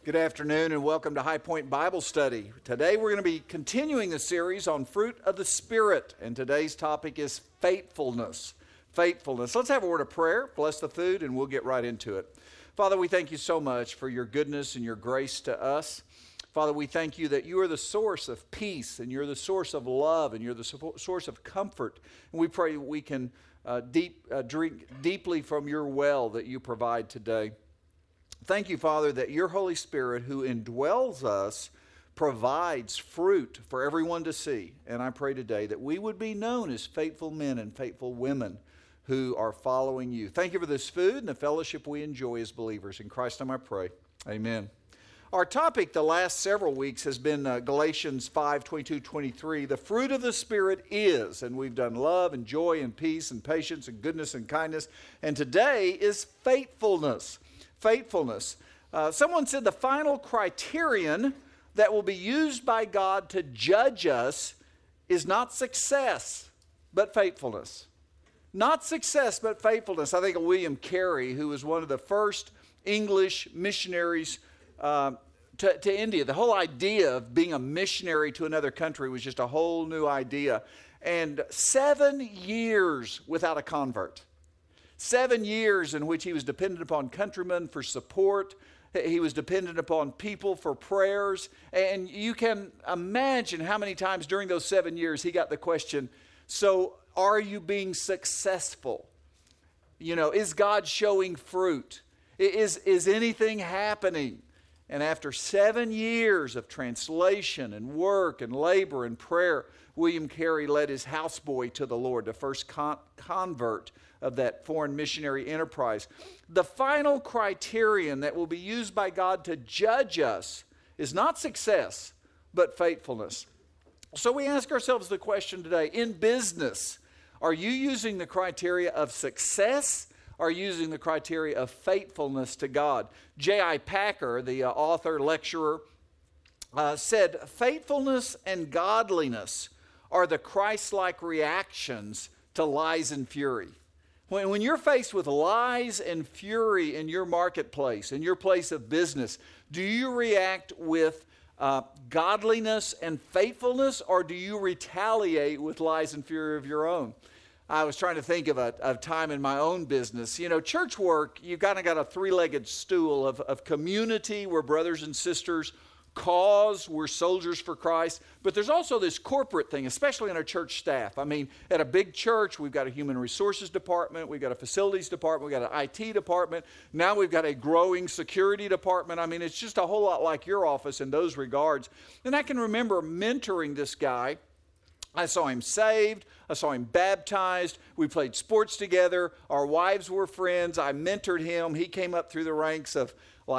Good afternoon and welcome to High Point Bible Study. Today we're going to be continuing the series on fruit of the Spirit, and today's topic is faithfulness. Faithfulness. Let's have a word of prayer, bless the food, and we'll get right into it. Father, we thank you so much for your goodness and your grace to us. Father, we thank you that you are the source of peace, and you're the source of love, and you're the source of comfort. And we pray we can drink deeply from your well that you provide today. Thank you, Father, that your Holy Spirit who indwells us provides fruit for everyone to see. And I pray today that we would be known as faithful men and faithful women who are following you. Thank you for this food and the fellowship we enjoy as believers. In Christ's name I pray. Amen. Our topic the last several weeks has been Galatians 5:22-23. The fruit of the Spirit is, and we've done love and joy and peace and patience and goodness and kindness. And today is faithfulness. Faithfulness. Someone said the final criterion that will be used by God to judge us is not success, but faithfulness. Not success, but faithfulness. I think of William Carey, who was one of the first English missionaries to India. The whole idea of being a missionary to another country was just a whole new idea. And 7 years without a convert. 7 years in which he was dependent upon countrymen for support. He was dependent upon people for prayers. And you can imagine how many times during those 7 years he got the question, so are you being successful? You know, is God showing fruit? Is anything happening? And after 7 years of translation and work and labor and prayer, William Carey led his houseboy to the Lord, the first convert of that foreign missionary enterprise. The final criterion that will be used by God to judge us is not success, but faithfulness. So we ask ourselves the question today, in business, are you using the criteria of success? Are using the criteria of faithfulness to God? J.I. Packer, the author, lecturer, said, faithfulness and godliness are the Christ-like reactions to lies and fury. When you're faced with lies and fury in your marketplace, in your place of business, do you react with godliness and faithfulness, or do you retaliate with lies and fury of your own? I was trying to think of a time in my own business. You know, church work, you've kind of got a three-legged stool of community where brothers and sisters cause, we're soldiers for Christ. But there's also this corporate thing, especially in our church staff. I mean, at a big church, we've got a human resources department, we've got a facilities department, we've got an IT department. Now we've got a growing security department. I mean, it's just a whole lot like your office in those regards. And I can remember mentoring this guy. I saw him saved. I saw him baptized. We played sports together. Our wives were friends. I mentored him. He came up through the ranks of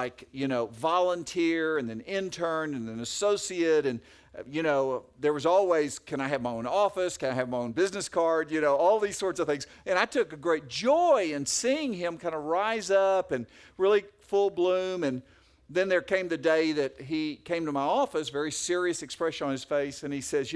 volunteer and then intern and then associate. And, there was always, can I have my own office? Can I have my own business card? All these sorts of things. And I took a great joy in seeing him kind of rise up and really full bloom. And then there came the day that he came to my office, very serious expression on his face. And he says,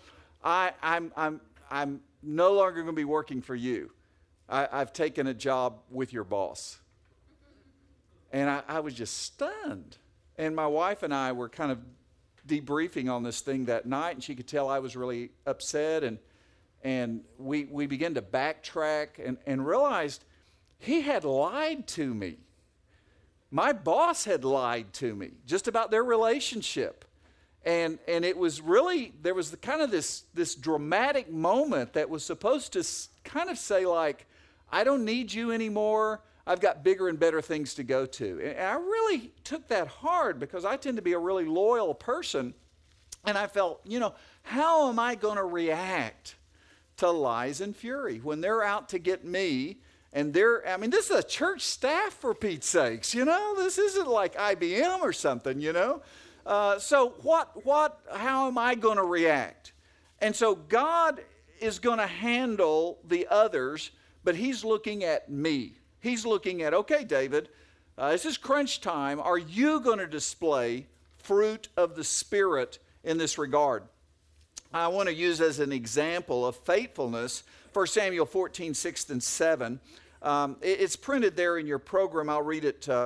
I'm no longer going to be working for you. I've taken a job with your boss. And I was just stunned. And my wife and I were kind of debriefing on this thing that night, and she could tell I was really upset. And we began to backtrack and realized he had lied to me. My boss had lied to me just about their relationship. And it was really, there was kind of this dramatic moment that was supposed to kind of say like, I don't need you anymore. I've got bigger and better things to go to. And I really took that hard because I tend to be a really loyal person. And I felt, how am I going to react to lies and fury when they're out to get me? And this is a church staff, for Pete's sakes, This isn't like IBM or something, So how am I going to react? And so God is going to handle the others, but he's looking at me. He's looking at, okay, David, this is crunch time. Are you going to display fruit of the Spirit in this regard? I want to use as an example of faithfulness 1 Samuel 14, 6 and 7. It's printed there in your program. I'll read it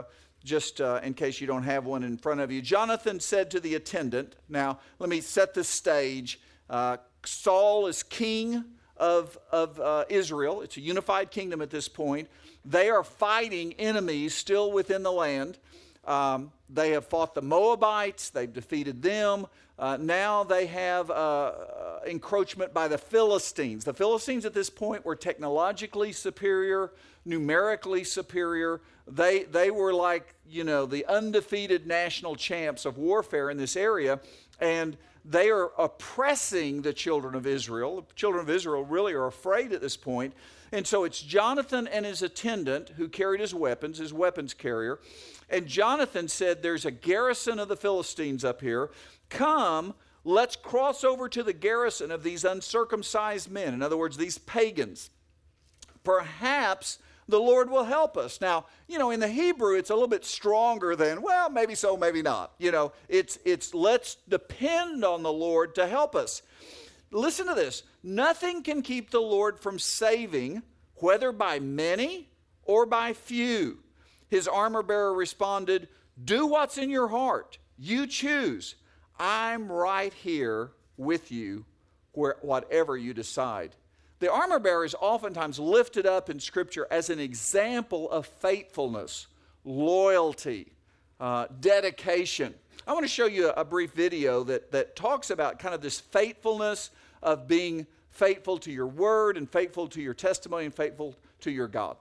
just in case you don't have one in front of you. Jonathan said to the attendant, now let me set the stage. Saul is king of Israel. It's a unified kingdom at this point. They are fighting enemies still within the land. They have fought the Moabites. They've defeated them. Now they have encroachment by the Philistines. The Philistines at this point were technologically superior, numerically superior. They were like, the undefeated national champs of warfare in this area, and they are oppressing the children of Israel. The children of Israel really are afraid at this point. And so it's Jonathan and his attendant who carried his weapons carrier. And Jonathan said, there's a garrison of the Philistines up here. Come, let's cross over to the garrison of these uncircumcised men. In other words, these pagans. Perhaps the Lord will help us. Now, in the Hebrew, it's a little bit stronger than, well, maybe so, maybe not. It's let's depend on the Lord to help us. Listen to this. Nothing can keep the Lord from saving, whether by many or by few. His armor bearer responded, do what's in your heart. You choose. I'm right here with you, whatever you decide. The armor bearer is oftentimes lifted up in Scripture as an example of faithfulness, loyalty, dedication. I want to show you a brief video that talks about kind of this faithfulness of being faithful to your word and faithful to your testimony and faithful to your God.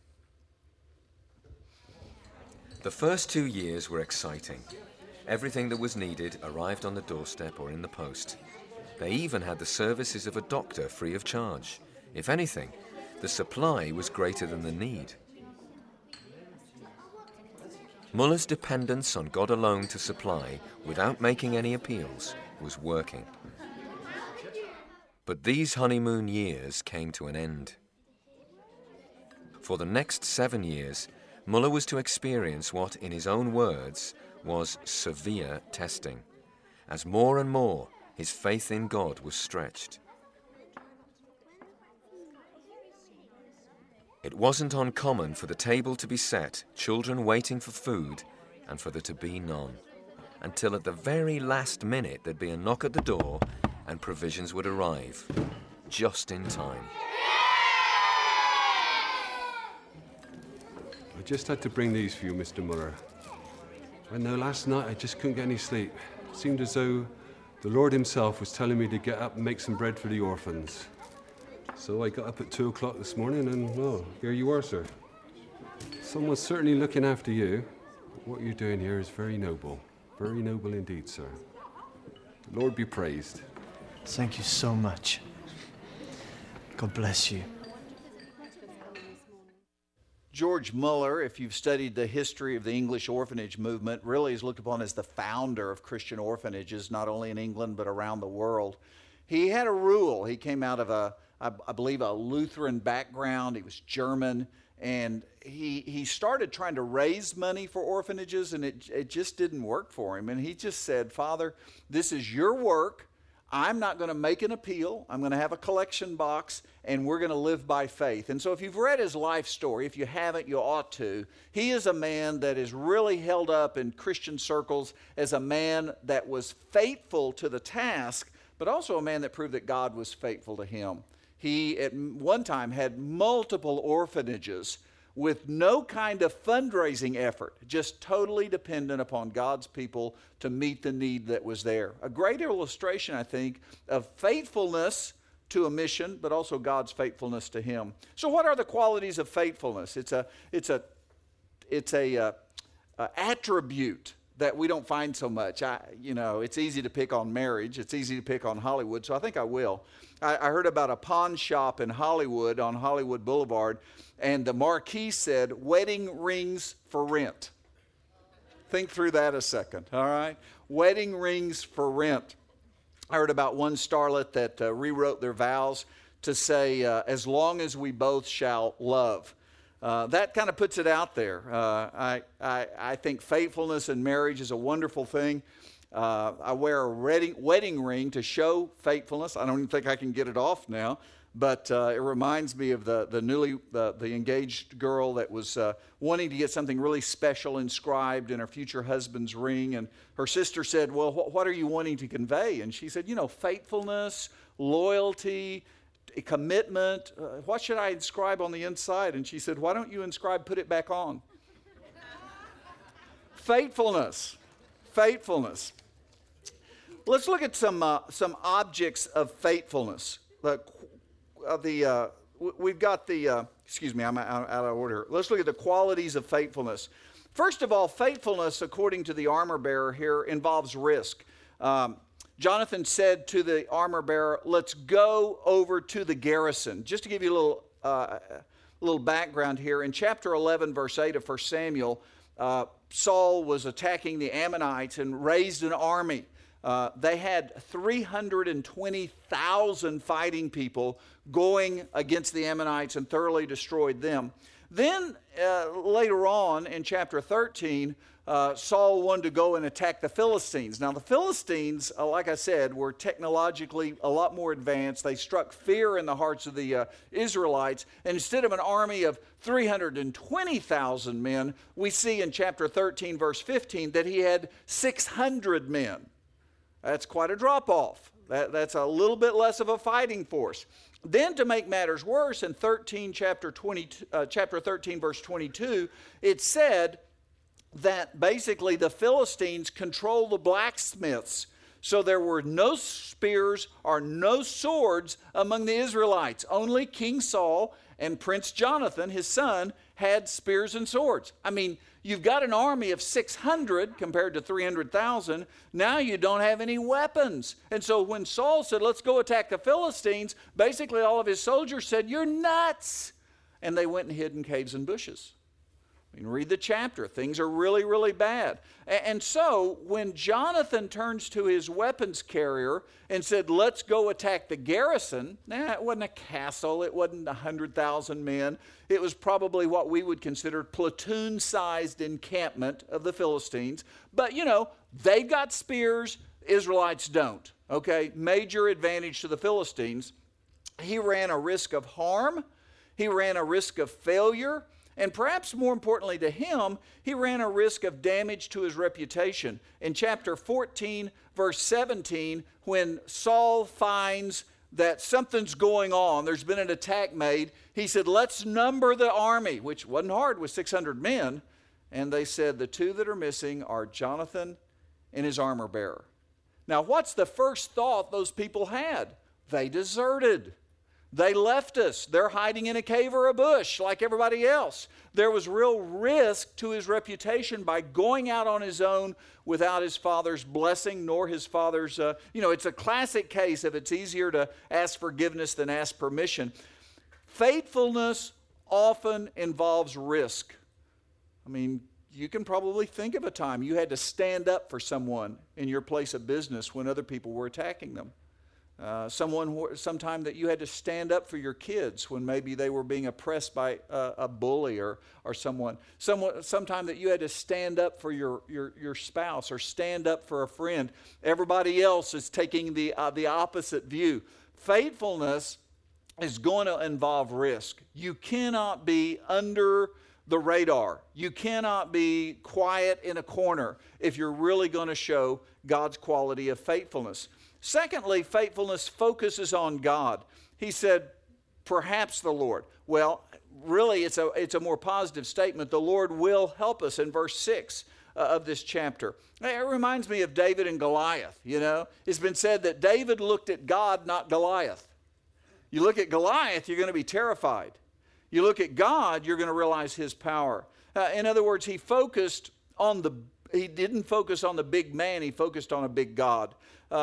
The first 2 years were exciting. Everything that was needed arrived on the doorstep or in the post. They even had the services of a doctor free of charge. If anything, the supply was greater than the need. Muller's dependence on God alone to supply, without making any appeals, was working. But these honeymoon years came to an end. For the next 7 years, Muller was to experience what, in his own words, was severe testing, as more and more his faith in God was stretched. It wasn't uncommon for the table to be set, children waiting for food, and for there to be none, until at the very last minute there'd be a knock at the door and provisions would arrive, just in time. I just had to bring these for you, Mr. Muller. I know last night I just couldn't get any sleep. It seemed as though the Lord himself was telling me to get up and make some bread for the orphans. So I got up at 2 o'clock this morning and, well, here you are, sir. Someone's certainly looking after you. What you're doing here is very noble indeed, sir. The Lord be praised. Thank you so much. God bless you. George Muller, if you've studied the history of the English orphanage movement, really is looked upon as the founder of Christian orphanages, not only in England but around the world. He had a rule. He came out of I believe a Lutheran background. He was German, and he started trying to raise money for orphanages, and it just didn't work for him. And he just said, Father, this is your work. I'm not going to make an appeal. I'm going to have a collection box, and we're going to live by faith. And so if you've read his life story, if you haven't, you ought to. He is a man that is really held up in Christian circles as a man that was faithful to the task, but also a man that proved that God was faithful to him. He, at one time, had multiple orphanages with no kind of fundraising effort, just totally dependent upon God's people to meet the need that was there. A great illustration, I think, of faithfulness to a mission, but also God's faithfulness to him. So what are the qualities of faithfulness? It's a attribute that we don't find so much. It's easy to pick on marriage. It's easy to pick on Hollywood, so I think I will. I heard about a pawn shop in Hollywood, on Hollywood Boulevard, and the marquee said, wedding rings for rent. Think through that a second, all right? Wedding rings for rent. I heard about one starlet that rewrote their vows to say, as long as we both shall love. That kind of puts it out there. I think faithfulness in marriage is a wonderful thing. I wear a wedding ring to show faithfulness. I don't even think I can get it off now. But it reminds me of the engaged girl that was wanting to get something really special inscribed in her future husband's ring. And her sister said, well, what are you wanting to convey? And she said, faithfulness, loyalty, commitment. What should I inscribe on the inside? And she said, why don't you inscribe, put it back on? Faithfulness. Faithfulness. Let's look at some objects of faithfulness. We've got excuse me, I'm out of order. Let's look at the qualities of faithfulness. First of all, faithfulness, according to the armor bearer here, involves risk. Jonathan said to the armor bearer, let's go over to the garrison. Just to give you a little background here, in chapter 11, verse 8 of 1 Samuel, Saul was attacking the Ammonites and raised an army. They had 320,000 fighting people going against the Ammonites and thoroughly destroyed them. Then later on in chapter 13, Saul wanted to go and attack the Philistines. Now the Philistines, like I said, were technologically a lot more advanced. They struck fear in the hearts of the Israelites. And instead of an army of 320,000 men, we see in chapter 13, verse 15, that he had 600 men. That's quite a drop-off. That's a little bit less of a fighting force. Then to make matters worse, in chapter 13, verse 22, it said that basically the Philistines control the blacksmiths. So there were no spears or no swords among the Israelites. Only King Saul and Prince Jonathan, his son, had spears and swords. I mean, you've got an army of 600 compared to 300,000. Now you don't have any weapons. And so when Saul said, let's go attack the Philistines, basically all of his soldiers said, you're nuts. And they went and hid in caves and bushes. I mean, read the chapter. Things are really, really bad. And so when Jonathan turns to his weapons carrier and said, let's go attack the garrison, it wasn't a castle. It wasn't 100,000 men. It was probably what we would consider platoon-sized encampment of the Philistines. But, they've got spears. Israelites don't. Okay? Major advantage to the Philistines. He ran a risk of harm. He ran a risk of failure. And perhaps more importantly to him, he ran a risk of damage to his reputation. In chapter 14, verse 17, when Saul finds that something's going on, there's been an attack made, he said, let's number the army, which wasn't hard with 600 men. And they said, the two that are missing are Jonathan and his armor bearer. Now, what's the first thought those people had? They deserted. They left us. They're hiding in a cave or a bush like everybody else. There was real risk to his reputation by going out on his own without his father's blessing nor his father's, it's a classic case of it's easier to ask forgiveness than ask permission. Faithfulness often involves risk. I mean, you can probably think of a time you had to stand up for someone in your place of business when other people were attacking them. Sometime that you had to stand up for your kids when maybe they were being oppressed by a bully or someone. Sometime that you had to stand up for your spouse or stand up for a friend. Everybody else is taking the opposite view. Faithfulness is going to involve risk. You cannot be under the radar. You cannot be quiet in a corner if you're really going to show God's quality of faithfulness. Secondly, faithfulness focuses on God. He said, perhaps the Lord. Well, really, it's a more positive statement. The Lord will help us in verse 6 of this chapter. It reminds me of David and Goliath, It's been said that David looked at God, not Goliath. You look at Goliath, you're going to be terrified. You look at God, you're going to realize his power. In other words, he didn't focus on the big man, he focused on a big God.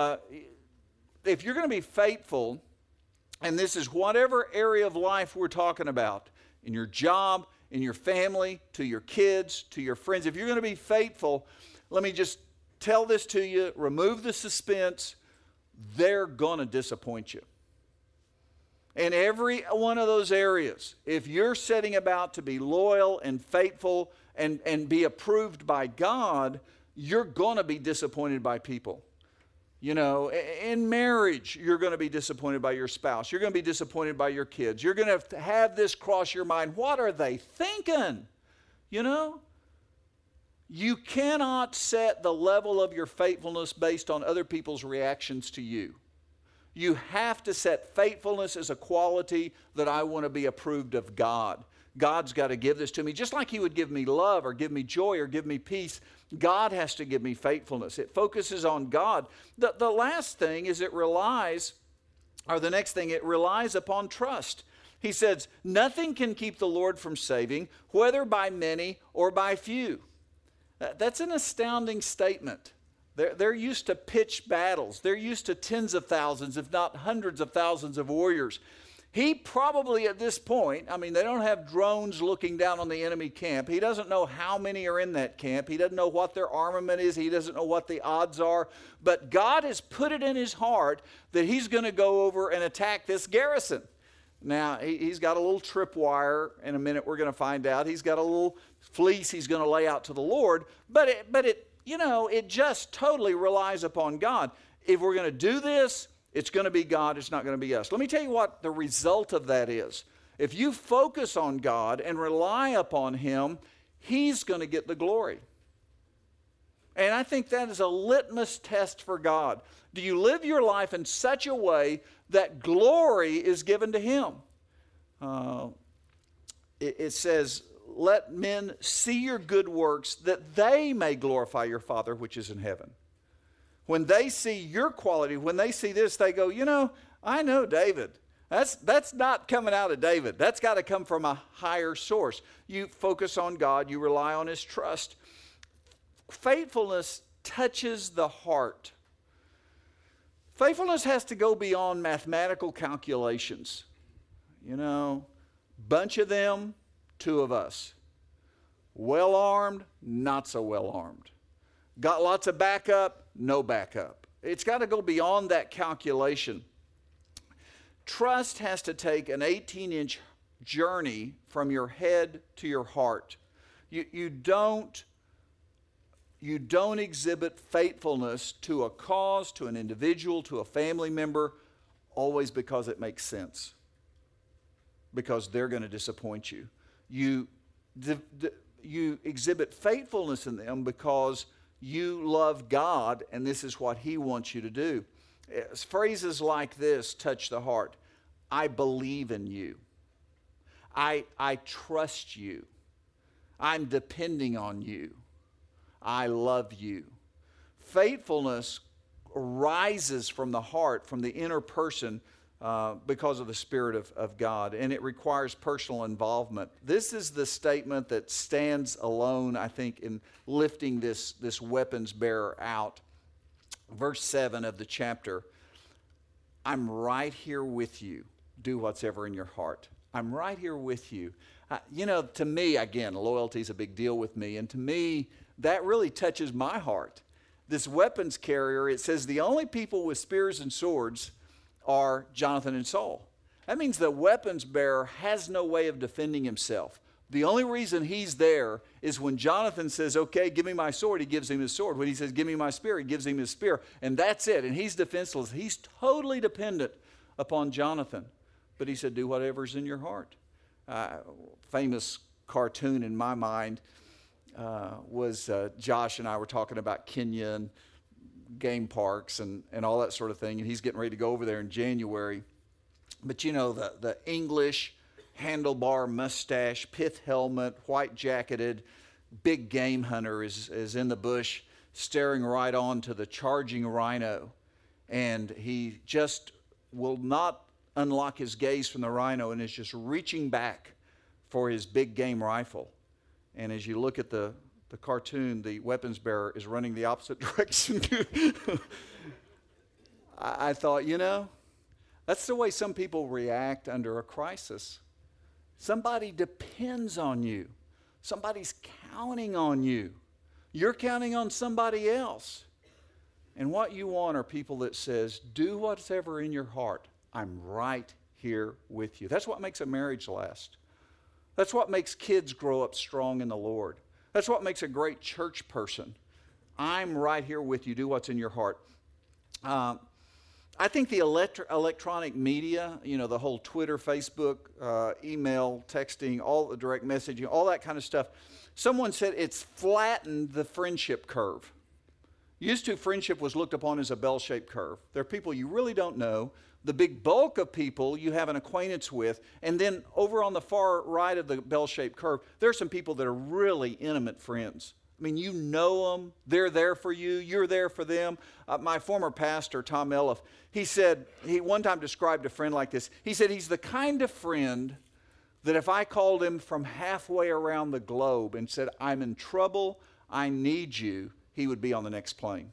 If you're going to be faithful, and this is whatever area of life we're talking about, in your job, in your family, to your kids, to your friends, if you're going to be faithful, let me just tell this to you, remove the suspense, they're going to disappoint you. In every one of those areas, if you're setting about to be loyal and faithful and be approved by God, you're going to be disappointed by people. You know, in marriage, you're going to be disappointed by your spouse. You're going to be disappointed by your kids. You're going to have this cross your mind. What are they thinking? You know? You cannot set the level of your faithfulness based on other people's reactions to you. You have to set faithfulness as a quality that I want to be approved of God. God's got to give this to me. Just like He would give me love or give me joy or give me peace, God has to give me faithfulness. It focuses on God. The last thing is it relies upon trust. He says, nothing can keep the Lord from saving, whether by many or by few. That's an astounding statement. They're used to pitched battles. They're used to tens of thousands, if not hundreds of thousands of warriors. He probably at this point, I mean, they don't have drones looking down on the enemy camp. He doesn't know how many are in that camp. He doesn't know what their armament is. He doesn't know what the odds are. But God has put it in his heart that he's going to go over and attack this garrison. Now, he's got a little tripwire. In a minute, we're going to find out. He's got a little fleece he's going to lay out to the Lord. But it just totally relies upon God. If we're going to do this, it's going to be God. It's not going to be us. Let me tell you what the result of that is. If you focus on God and rely upon Him, He's going to get the glory. And I think that is a litmus test for God. Do you live your life in such a way that glory is given to Him? It says, let men see your good works that they may glorify your Father which is in heaven. When they see your quality, when they see this, they go, I know David. That's not coming out of David. That's got to come from a higher source. You focus on God. You rely on His trust. Faithfulness touches the heart. Faithfulness has to go beyond mathematical calculations. Bunch of them, two of us. Well-armed, not so well-armed. Got lots of backup, no backup. It's got to go beyond that calculation. Trust has to take an 18-inch journey from your head to your heart. You don't exhibit faithfulness to a cause, to an individual, to a family member, always because it makes sense. Because they're going to disappoint you. You exhibit faithfulness in them because you love God, and this is what He wants you to do. Phrases like this touch the heart. I believe in you. I trust you. I'm depending on you. I love you. Faithfulness rises from the heart, from the inner person, because of the Spirit of God, and it requires personal involvement. This is the statement that stands alone, I think, in lifting this weapons bearer out. Verse 7 of the chapter, I'm right here with you. Do what's ever in your heart. I'm right here with you. To me, again, loyalty is a big deal with me, and to me, that really touches my heart. This weapons carrier, it says the only people with spears and swords are Jonathan and Saul. That means the weapons bearer has no way of defending himself. The only reason he's there is when Jonathan says, okay, give me my sword, he gives him his sword. When he says, give me my spear, he gives him his spear. And that's it. And he's defenseless. He's totally dependent upon Jonathan. But he said, do whatever's in your heart. Famous cartoon in my mind was Josh and I were talking about Kenya and game parks and all that sort of thing, and he's getting ready to go over there in January. But the English handlebar mustache, pith helmet, white jacketed, big game hunter is in the bush staring right on to the charging rhino, and he just will not unlock his gaze from the rhino and is just reaching back for his big game rifle. And as you look at the cartoon, the weapons bearer is running the opposite direction. I thought, that's the way some people react under a crisis. Somebody depends on you. Somebody's counting on you. You're counting on somebody else. And what you want are people that says, do whatever in your heart. I'm right here with you. That's what makes a marriage last. That's what makes kids grow up strong in the Lord. That's what makes a great church person. I'm right here with you. Do what's in your heart. I think the electronic media, the whole Twitter, Facebook, email, texting, all the direct messaging, all that kind of stuff, someone said it's flattened the friendship curve. Used to, friendship was looked upon as a bell-shaped curve. There are people you really don't know, the big bulk of people you have an acquaintance with, and then over on the far right of the bell-shaped curve, there are some people that are really intimate friends. I mean, you know them, they're there for you, you're there for them. My former pastor, Tom Elliff, he said, he one time described a friend like this. He said, he's the kind of friend that if I called him from halfway around the globe and said, I'm in trouble, I need you, he would be on the next plane.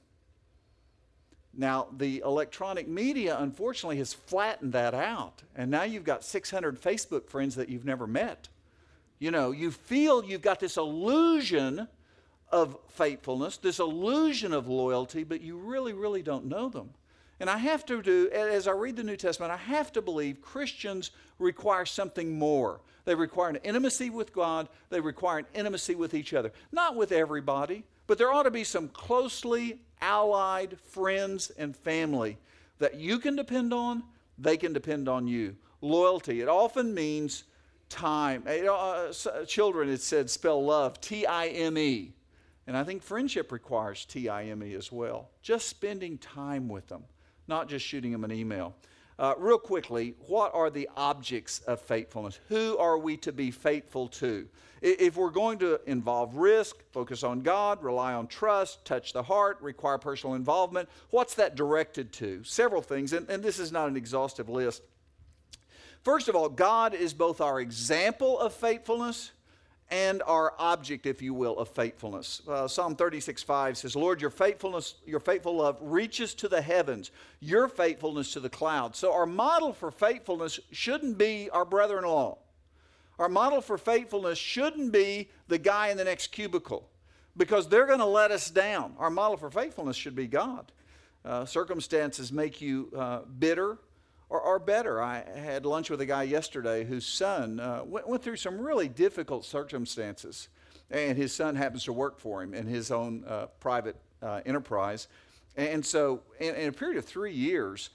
Now, the electronic media, unfortunately, has flattened that out. And now you've got 600 Facebook friends that you've never met. You feel you've got this illusion of faithfulness, this illusion of loyalty, but you really, really don't know them. And I have to as I read the New Testament, I have to believe Christians require something more. They require an intimacy with God. They require an intimacy with each other. Not with everybody, but there ought to be some closely allied friends and family that you can depend on, they can depend on you. Loyalty, it often means time. Children, it said, spell love, T-I-M-E. And I think friendship requires T-I-M-E as well. Just spending time with them, not just shooting them an email. Real quickly, what are the objects of faithfulness? Who are we to be faithful to? If we're going to involve risk, focus on God, rely on trust, touch the heart, require personal involvement, what's that directed to? Several things, and this is not an exhaustive list. First of all, God is both our example of faithfulness and our object, if you will, of faithfulness. Psalm 36:5 says, Lord, your faithful love reaches to the heavens, your faithfulness to the clouds. So our model for faithfulness shouldn't be our brother-in-law. Our model for faithfulness shouldn't be the guy in the next cubicle, because they're going to let us down. Our model for faithfulness should be God. Circumstances make you bitter or better. I had lunch with a guy yesterday whose son went through some really difficult circumstances, and his son happens to work for him in his own private enterprise. And so in a period of 3 years,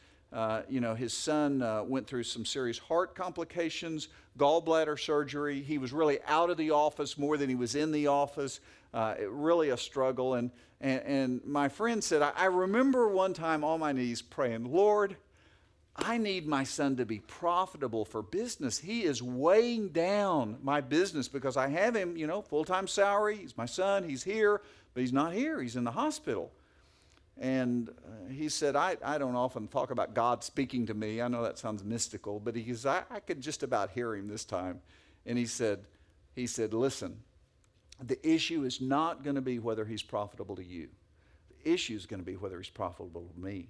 his son went through some serious heart complications, gallbladder surgery. He was really out of the office more than he was in the office. Really a struggle. And my friend said, I remember one time on my knees praying, Lord, I need my son to be profitable for business. He is weighing down my business because I have him, full-time salary. He's my son. He's here, but he's not here. He's in the hospital. And he said, I don't often talk about God speaking to me. I know that sounds mystical, but he says, I could just about hear him this time. And he said, listen, the issue is not going to be whether he's profitable to you. The issue is going to be whether he's profitable to me.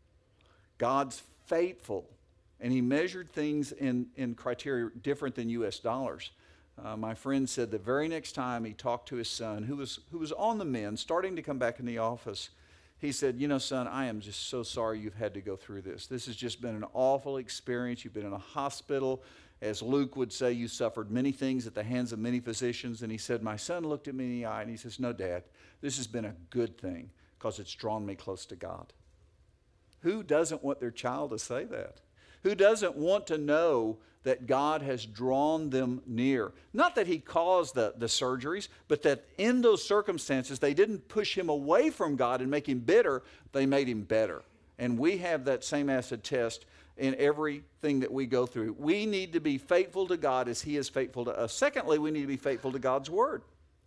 God's faithful, and he measured things in criteria different than U.S. dollars. My friend said the very next time he talked to his son, who was on the mend, starting to come back in the office, he said, son, I am just so sorry you've had to go through this. This has just been an awful experience. You've been in a hospital. As Luke would say, you suffered many things at the hands of many physicians. And he said, my son looked at me in the eye and he says, no, Dad, this has been a good thing because it's drawn me close to God. Who doesn't want their child to say that? Who doesn't want to know that God has drawn them near? Not that he caused the surgeries, but that in those circumstances, they didn't push him away from God and make him bitter. They made him better. And we have that same acid test in everything that we go through. We need to be faithful to God as he is faithful to us. Secondly, we need to be faithful to God's word.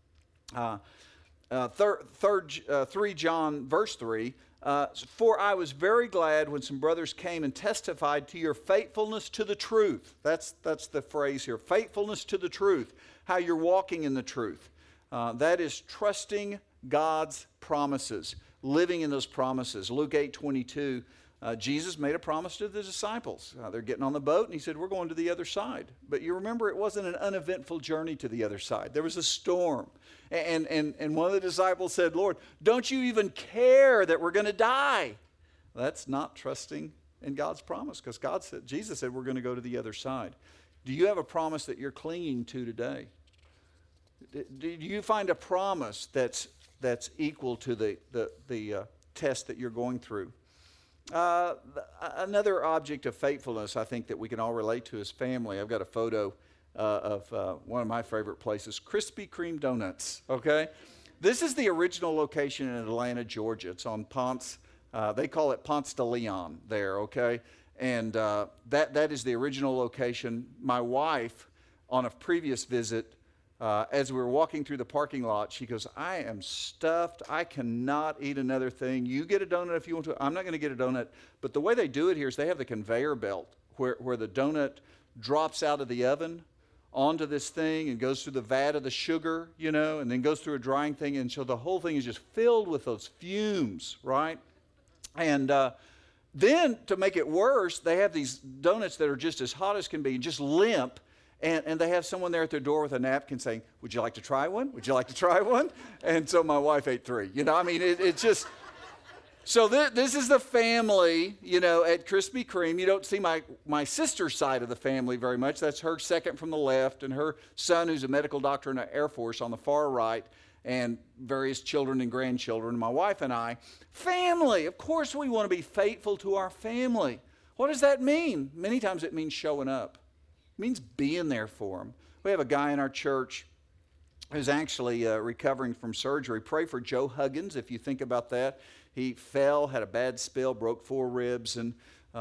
3 John verse 3, for I was very glad when some brothers came and testified to your faithfulness to the truth. That's the phrase here, faithfulness to the truth, how you're walking in the truth. That is trusting God's promises, living in those promises. Luke 8:22, Jesus made a promise to the disciples. They're getting on the boat, and he said, we're going to the other side. But you remember, it wasn't an uneventful journey to the other side. There was a storm. And one of the disciples said, Lord, don't you even care that we're going to die? That's not trusting in God's promise, because Jesus said we're going to go to the other side. Do you have a promise that you're clinging to today? Do you find a promise that's equal to the test that you're going through? Another object of faithfulness I think that we can all relate to is family. I've got a photo of one of my favorite places, Krispy Kreme Donuts, okay? This is the original location in Atlanta, Georgia. It's on Ponce. They call it Ponce de Leon there, okay? And that is the original location. My wife, on a previous visit, as we were walking through the parking lot, she goes, I am stuffed. I cannot eat another thing. You get a donut if you want to. I'm not going to get a donut. But the way they do it here is they have the conveyor belt where the donut drops out of the oven onto this thing and goes through the vat of the sugar, you know, and then goes through a drying thing. And so the whole thing is just filled with those fumes, right? And then to make it worse, they have these donuts that are just as hot as can be, just limp. And they have someone there at their door with a napkin saying, would you like to try one? Would you like to try one? And so my wife ate 3. You know, I mean, it's just... So this is the family, you know, at Krispy Kreme. You don't see my sister's side of the family very much. That's her second from the left, and her son, who's a medical doctor in the Air Force, on the far right, and various children and grandchildren, my wife and I. Family. Of course we want to be faithful to our family. What does that mean? Many times it means showing up. It means being there for them. We have a guy in our church who's actually recovering from surgery. Pray for Joe Huggins if you think about that. He fell, had a bad spill, broke 4 ribs, and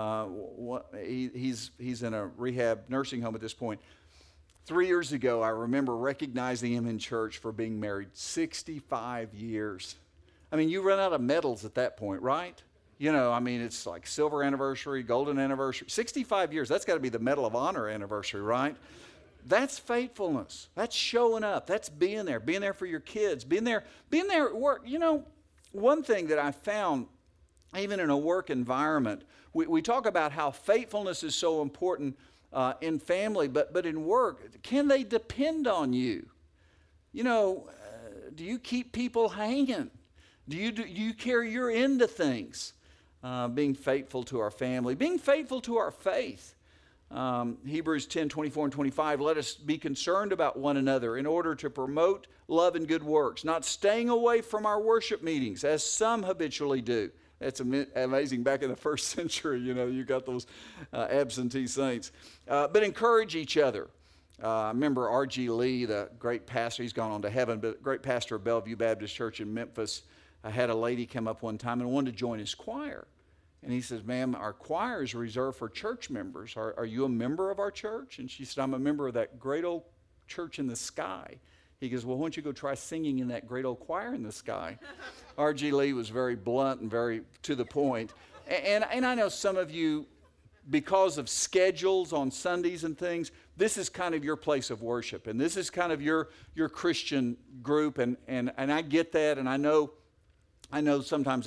he's in a rehab nursing home at this point. 3 years ago, I remember recognizing him in church for being married 65 years. I mean, you run out of medals at that point, right? You know, I mean, it's like silver anniversary, golden anniversary. 65 years, that's got to be the Medal of Honor anniversary, right? That's faithfulness. That's showing up. That's being there for your kids, being there at work. You know, one thing that I found, even in a work environment, we talk about how faithfulness is so important in family, but in work, can they depend on you? You know, do you keep people hanging? Do you carry your end of things? Being faithful to our family, being faithful to our faith. Hebrews 10:24 and 25, let us be concerned about one another in order to promote love and good works, not staying away from our worship meetings as some habitually do. That's amazing. Back in the first century, you know, you got those absentee saints. But encourage each other. I remember R.G. Lee, the great pastor, he's gone on to heaven, but great pastor of Bellevue Baptist Church in Memphis. I had a lady come up one time and wanted to join his choir. And he says, ma'am, our choir is reserved for church members. Are you a member of our church? And she said, I'm a member of that great old church in the sky. He goes, well, why don't you go try singing in that great old choir in the sky? R.G. Lee was very blunt and very to the point. And I know some of you, because of schedules on Sundays and things, this is kind of your place of worship. And this is kind of your Christian group. And I get that. And I know sometimes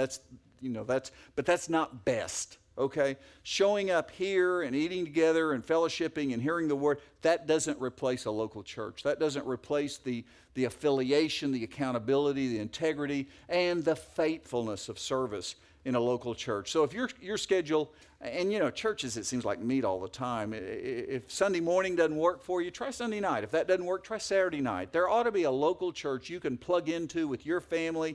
but that's not best, okay? Showing up here and eating together and fellowshipping and hearing the word, that doesn't replace a local church. That doesn't replace the affiliation, the accountability, the integrity, and the faithfulness of service in a local church. So if your schedule, and you know, churches, it seems like meet all the time. If Sunday morning doesn't work for you, try Sunday night. If that doesn't work, try Saturday night. There ought to be a local church you can plug into with your family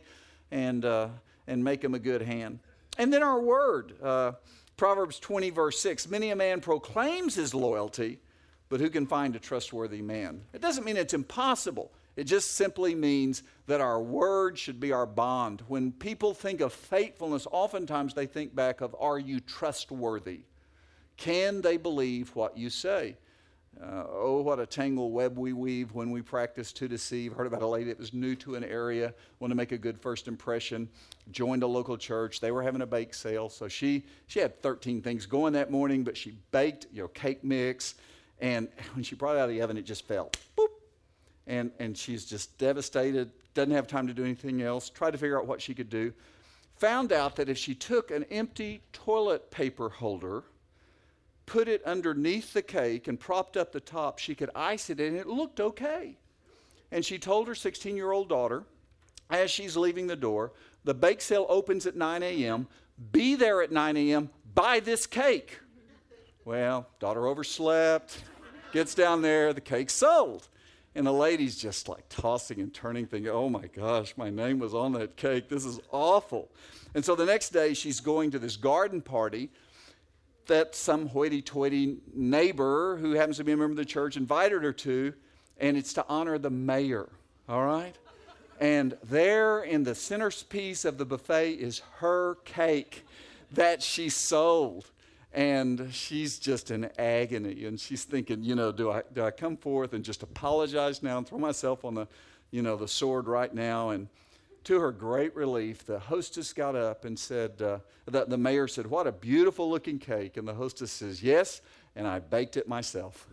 and make them a good hand. And then our word, Proverbs 20, verse 6, many a man proclaims his loyalty, but who can find a trustworthy man? It doesn't mean it's impossible. It just simply means that our word should be our bond. When people think of faithfulness, oftentimes they think back of, are you trustworthy? Can they believe what you say? Oh, what a tangled web we weave when we practice to deceive. Heard about a lady that was new to an area, wanted to make a good first impression, joined a local church. They were having a bake sale, so she had 13 things going that morning, but she baked, cake mix, and when she brought it out of the oven, it just fell. Boop. And she's just devastated, doesn't have time to do anything else, tried to figure out what she could do. Found out that if she took an empty toilet paper holder, put it underneath the cake and propped up the top, she could ice it, and it looked okay. And she told her 16-year-old daughter, as she's leaving the door, the bake sale opens at 9 a.m., be there at 9 a.m., buy this cake. Well, daughter overslept, gets down there, the cake's sold. And the lady's just like tossing and turning, thinking, oh my gosh, my name was on that cake. This is awful. And so the next day she's going to this garden party that some hoity-toity neighbor who happens to be a member of the church invited her to, and it's to honor the mayor, all right? And there in the centerpiece of the buffet is her cake that she sold. And she's just in agony, and she's thinking, do I come forth and just apologize now and throw myself on the, the sword right now? And to her great relief, the hostess got up and said, the mayor said, what a beautiful looking cake. And the hostess says, yes, and I baked it myself.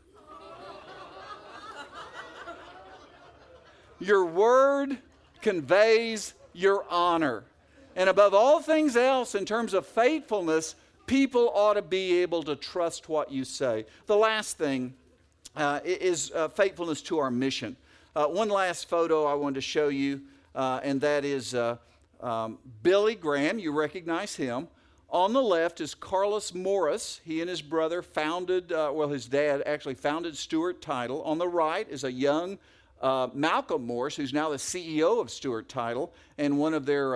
Your word conveys your honor. And above all things else, in terms of faithfulness, people ought to be able to trust what you say. The last thing is faithfulness to our mission. One last photo I wanted to show you, and that is Billy Graham. You recognize him. On the left is Carlos Morris. He and his brother founded, his dad actually founded Stewart Title. On the right is a young Malcolm Morris, who's now the CEO of Stewart Title and one of their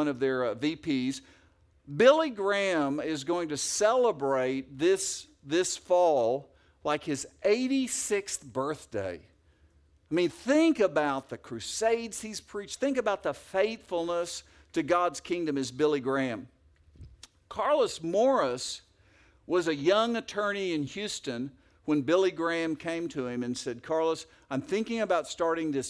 VPs. Billy Graham is going to celebrate this fall like his 86th birthday. I mean, think about the crusades he's preached. Think about the faithfulness to God's kingdom as Billy Graham. Carlos Morris was a young attorney in Houston when Billy Graham came to him and said, Carlos, I'm thinking about starting this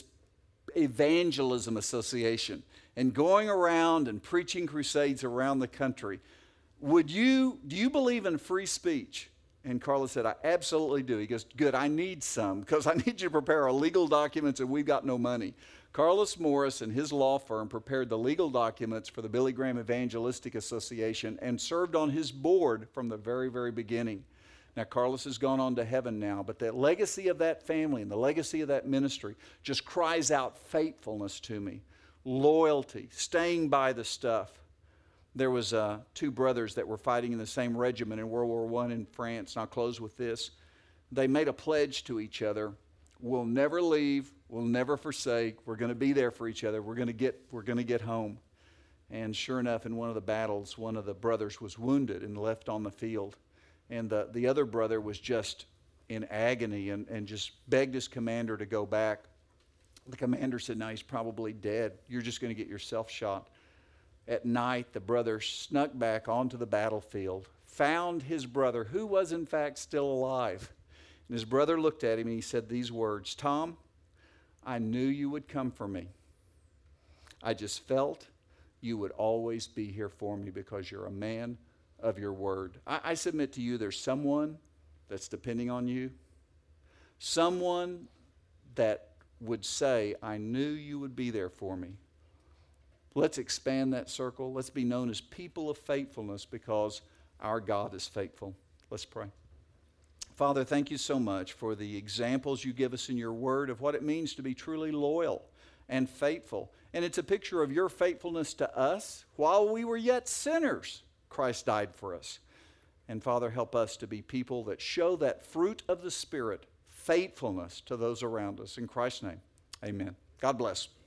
evangelism association and going around and preaching crusades around the country. Do you believe in free speech? And Carlos said, I absolutely do. He goes, good, I need some because I need you to prepare our legal documents and we've got no money. Carlos Morris and his law firm prepared the legal documents for the Billy Graham Evangelistic Association and served on his board from the very, very beginning. Now, Carlos has gone on to heaven now, but the legacy of that family and the legacy of that ministry just cries out faithfulness to me. Loyalty, staying by the stuff. There was two brothers that were fighting in the same regiment in World War I in France, and I'll close with this. They made a pledge to each other. We'll never leave, we'll never forsake, we're going to be there for each other, we're going to get home. And sure enough, in one of the battles, one of the brothers was wounded and left on the field. And the other brother was just in agony and just begged his commander to go back. The commander said, no, he's probably dead. You're just going to get yourself shot. At night, the brother snuck back onto the battlefield, found his brother, who was in fact still alive. And his brother looked at him and he said these words, Tom, I knew you would come for me. I just felt you would always be here for me because you're a man of your word. I submit to you there's someone that's depending on you. Someone that would say, I knew you would be there for me. Let's expand that circle. Let's be known as people of faithfulness because our God is faithful. Let's pray. Father, thank you so much for the examples you give us in your word of what it means to be truly loyal and faithful. And it's a picture of your faithfulness to us. While we were yet sinners, Christ died for us. And Father, help us to be people that show that fruit of the Spirit, faithfulness to those around us. In Christ's name, amen. God bless.